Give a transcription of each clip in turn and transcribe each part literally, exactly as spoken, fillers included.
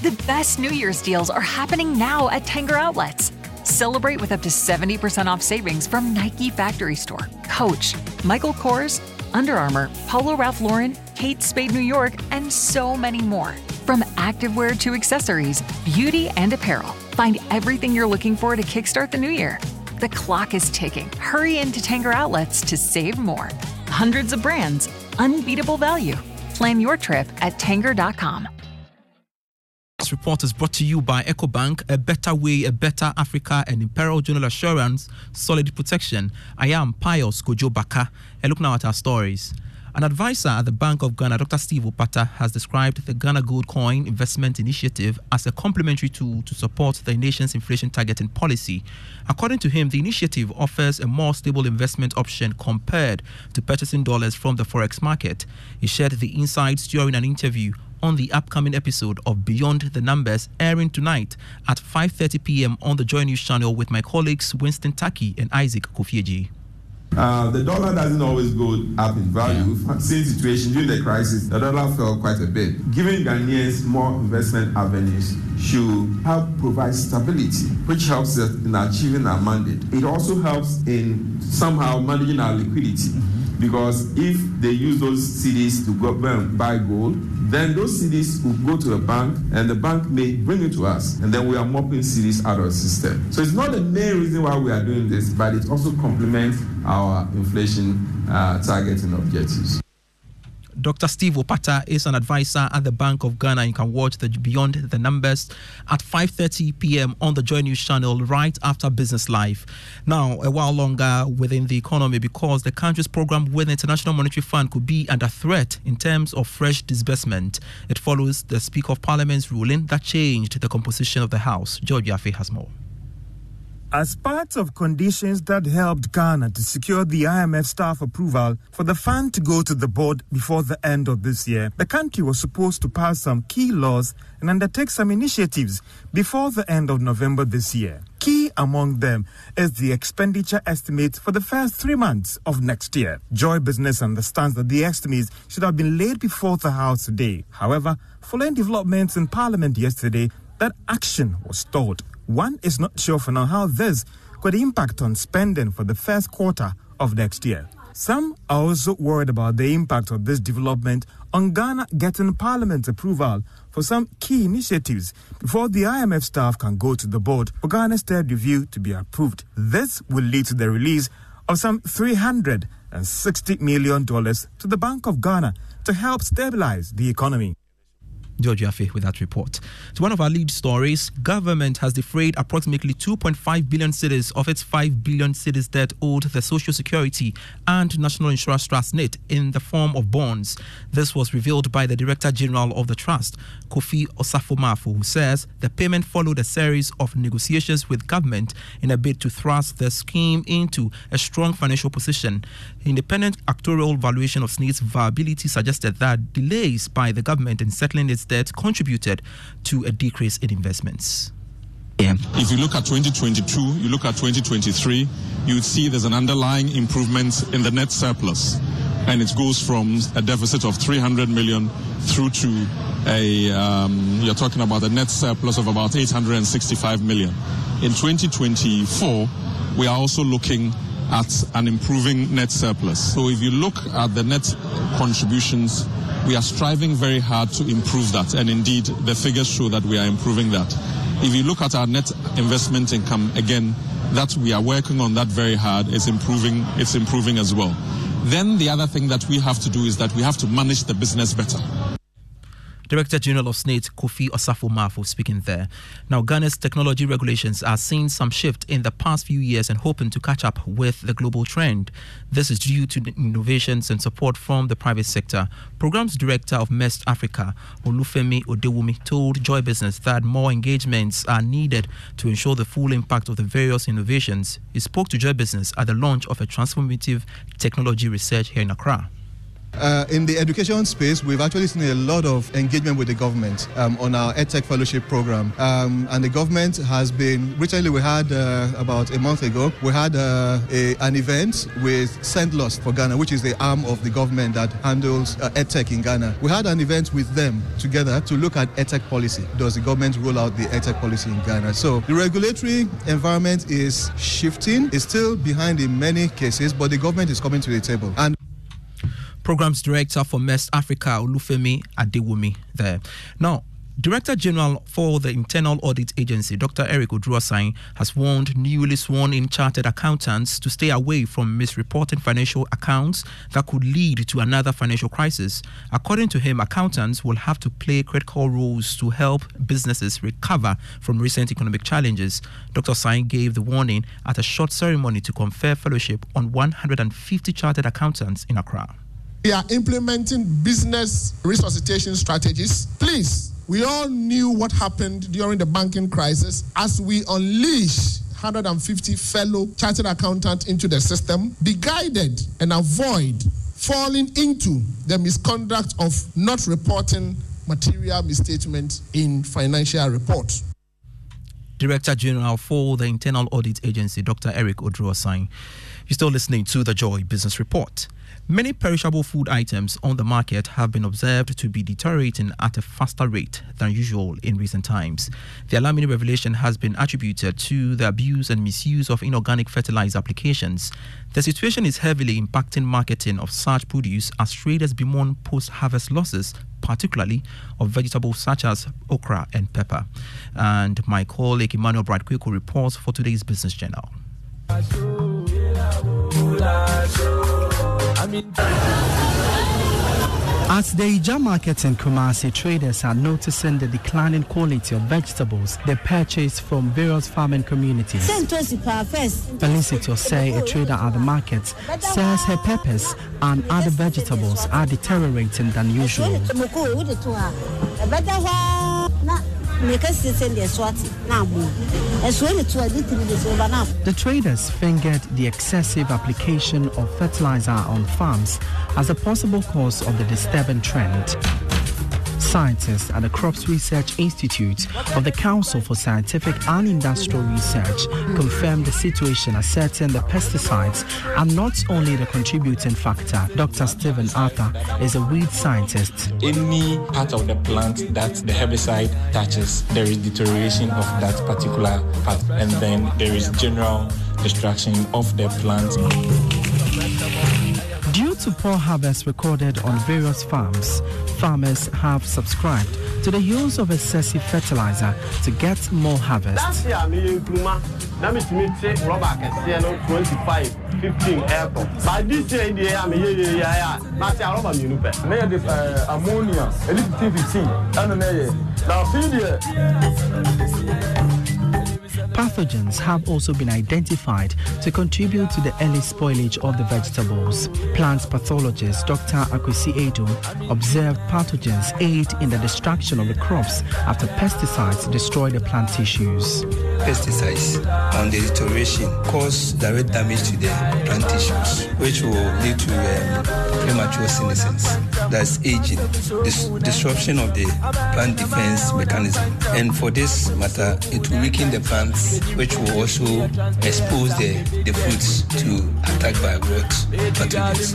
The best New Year's deals are happening now at Tanger Outlets. Celebrate with up to seventy percent off savings from Nike Factory Store, Coach, Michael Kors, Under Armour, Polo Ralph Lauren, Kate Spade New York, and so many more. From activewear to accessories, beauty and apparel, find everything you're looking for to kickstart the new year. The clock is ticking. Hurry into Tanger Outlets to save more. Hundreds of brands, unbeatable value. Plan your trip at tanger dot com. This report is brought to you by EcoBank, a better way, a better Africa, and Imperial General Assurance, solid protection. I am Pius Kojo Baka, and look now at our stories. An advisor at the Bank of Ghana, Doctor Steve Opata, has described the Ghana Gold Coin Investment Initiative as a complementary tool to support the nation's inflation targeting policy. According to him, the initiative offers a more stable investment option compared to purchasing dollars from the forex market. He shared the insights during an interview on the upcoming episode of Beyond the Numbers, airing tonight at five thirty p.m. on the Joy News channel with my colleagues Winston Taki and Isaac Kofieji. Uh, the dollar doesn't always go up in value. Yeah. Same situation during the crisis, the dollar fell quite a bit. Giving Ghanaians more investment avenues should help provide stability, which helps us in achieving our mandate. It also helps in somehow managing our liquidity. Mm-hmm. Because if they use those C Ds to go and buy gold, then those C Ds will go to a bank and the bank may bring it to us, and then we are mopping C Ds out of the system. So it's not the main reason why we are doing this, but it also complements our inflation uh, targeting objectives. Doctor Steve Opata is an advisor at the Bank of Ghana. You can watch the Beyond the Numbers at five thirty p.m. on the Joy News channel right after Business Live. Now, a while longer within the economy, because the country's program with the International Monetary Fund could be under threat in terms of fresh disbursement. It follows the Speaker of Parliament's ruling that changed the composition of the House. George Yafe has more. As part of conditions that helped Ghana to secure the I M F staff approval for the fund to go to the board before the end of this year, the country was supposed to pass some key laws and undertake some initiatives before the end of November this year. Key among them is the expenditure estimate for the first three months of next year. Joy Business understands that the estimates should have been laid before the House today. However, following developments in Parliament yesterday, that action was stalled. One is not sure for now how this could impact on spending for the first quarter of next year. Some are also worried about the impact of this development on Ghana getting Parliament approval for some key initiatives before the I M F staff can go to the board for Ghana's third review to be approved. This will lead to the release of some three hundred sixty million dollars to the Bank of Ghana to help stabilize the economy. George Yafe with that report. To one of our lead stories, government has defrayed approximately two point five billion cedis of its five billion cedis debt owed the Social Security and National Insurance Trust N I T in the form of bonds. This was revealed by the Director General of the Trust, Kofi Osafo-Maafo, who says the payment followed a series of negotiations with government in a bid to thrust the scheme into a strong financial position. Independent actuarial valuation of S N I T's viability suggested that delays by the government in settling its debt contributed to a decrease in investments. Yeah. If you look at twenty twenty-two, you look at twenty twenty-three, you would see there's an underlying improvement in the net surplus. And it goes from a deficit of three hundred million through to a, um, you're talking about a net surplus of about eight hundred sixty-five million. In twenty twenty-four, we are also looking at an improving net surplus. So if you look at the net contributions, we are striving very hard to improve that, and indeed the figures show that we are improving that. If you look at our net investment income, again, that we are working on that very hard. It's improving, it's improving as well. Then the other thing that we have to do is that we have to manage the business better. Director General of S N I T, Kofi Osafo-Maafo, speaking there. Now, Ghana's technology regulations are seeing some shift in the past few years and hoping to catch up with the global trend. This is due to innovations and support from the private sector. Programs Director of M E S T Africa, Olufemi Odewumi, told Joy Business that more engagements are needed to ensure the full impact of the various innovations. He spoke to Joy Business at the launch of a transformative technology research here in Accra. Uh, in the education space, we've actually seen a lot of engagement with the government um, on our EdTech Fellowship program. Um, and the government has been, recently we had, uh, about a month ago, we had uh, a, an event with Sendlost for Ghana, which is the arm of the government that handles uh, EdTech in Ghana. We had an event with them together to look at EdTech policy. Does the government roll out the EdTech policy in Ghana? So the regulatory environment is shifting. It's still behind in many cases, but the government is coming to the table. And Programs Director for M E S Africa, Olufemi Adewumi, there. Now, Director General for the Internal Audit Agency, Doctor Eric Odurosain, has warned newly sworn-in chartered accountants to stay away from misreporting financial accounts that could lead to another financial crisis. According to him, accountants will have to play critical roles to help businesses recover from recent economic challenges. Doctor Sain gave the warning at a short ceremony to confer fellowship on one hundred fifty chartered accountants in Accra. We are implementing business resuscitation strategies. Please, we all knew what happened during the banking crisis as we unleash one hundred fifty fellow chartered accountants into the system. Be guided and avoid falling into the misconduct of not reporting material misstatements in financial reports. Director General for the Internal Audit Agency, Doctor Eric Odurosain. You're still listening to the Joy Business Report. Many perishable food items on the market have been observed to be deteriorating at a faster rate than usual in recent times. The alarming revelation has been attributed to the abuse and misuse of inorganic fertilizer applications. The situation is heavily impacting marketing of such produce as traders bemoan post-harvest losses, particularly of vegetables such as okra and pepper. And my colleague Emmanuel Bright-Kweko reports for today's Business Journal. At the Ija market in Kumasi, traders are noticing the declining quality of vegetables they purchase from various farming communities. Felicity Osei, a trader at the market, says her peppers and other vegetables are deteriorating than usual. The traders fingered the excessive application of fertilizer on farms as a possible cause of the disturbing trend. Scientists at the Crops Research Institute of the Council for Scientific and Industrial Research confirmed the situation, asserting the pesticides are not only the contributing factor. Doctor Stephen Arthur is a weed scientist. Any part of the plant that the herbicide touches, there is deterioration of that particular part, and then there is general destruction of the plant. Due to poor harvests recorded on various farms, farmers have subscribed to the use of excessive fertilizer to get more harvest. Last year, I twenty-five, fifteen airport. But this year, in the year, I'm last year, I made this ammonia, fifteen, fifteen. Now, see the pathogens have also been identified to contribute to the early spoilage of the vegetables. Plant pathologist Doctor Akwesi Edu observed pathogens aid in the destruction of the crops after pesticides destroy the plant tissues. Pesticides on the deterioration cause direct damage to the plant tissues, which will lead to um, premature senescence, that's aging, dis- disruption of the plant defense mechanism. And for this matter, it will weaken the plants, which will also expose the, the fruits to attack by growth pathogens.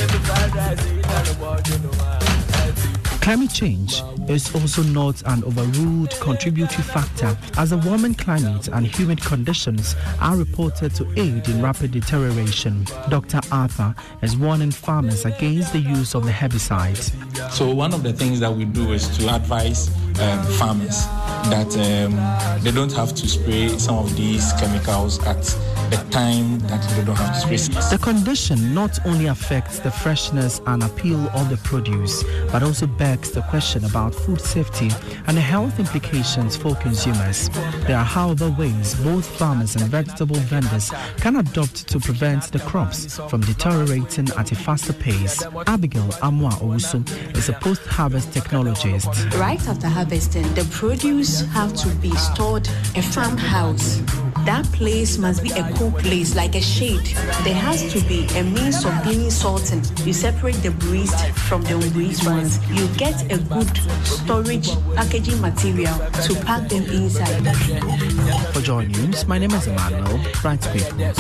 Climate change is also not an overruled contributory factor, as the warming climate and humid conditions are reported to aid in rapid deterioration. Doctor Arthur is warning farmers against the use of the herbicides. So one of the things that we do is to advise um, farmers that um, they don't have to spray some of these chemicals at the time that they don't have to spray. The condition not only affects the freshness and appeal of the produce, but also begs the question about food safety and the health implications for consumers. There are, however, ways both farmers and vegetable vendors can adopt to prevent the crops from deteriorating at a faster pace. Abigail Amwa Owusu is a post-harvest technologist. Right after harvesting, the produce have to be stored a farmhouse. That place must be a cool place, like a shade. There has to be a means of being sorting. You separate the bruised from the unbruised ones. You get a good storage packaging material to pack them inside. For Joy News, my name is Emmanuel. Bright People.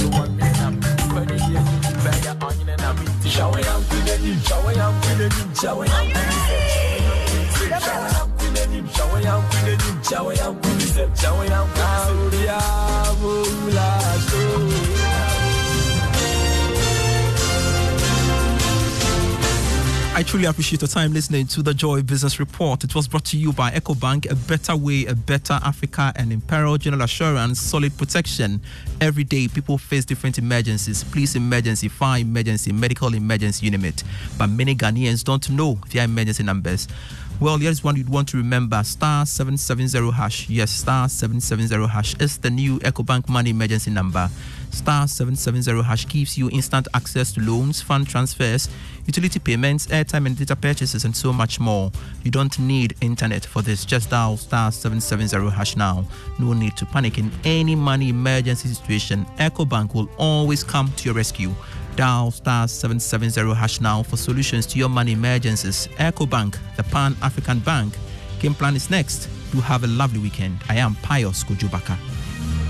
I truly appreciate your time listening to the Joy Business Report. It was brought to you by EcoBank, a better way, a better Africa, and Imperial General Assurance, solid protection. Every day, people face different emergencies. Police emergency, fire emergency, medical emergency, you name it. But many Ghanaians don't know their emergency numbers. Well, here's one you'd want to remember. Star seven seven zero hash. Yes, star seven seven zero hash is the new EcoBank money emergency number. Star seven seven zero hash gives you instant access to loans, fund transfers, utility payments, airtime and data purchases, and so much more. You don't need internet for this. Just dial star seven seven zero hash now. No need to panic in any money emergency situation. EcoBank will always come to your rescue. Dial star seven seven zero hash now for solutions to your money emergencies. EcoBank, the Pan-African Bank. Game Plan is next. Do have a lovely weekend. I am Pius Kojo Baka.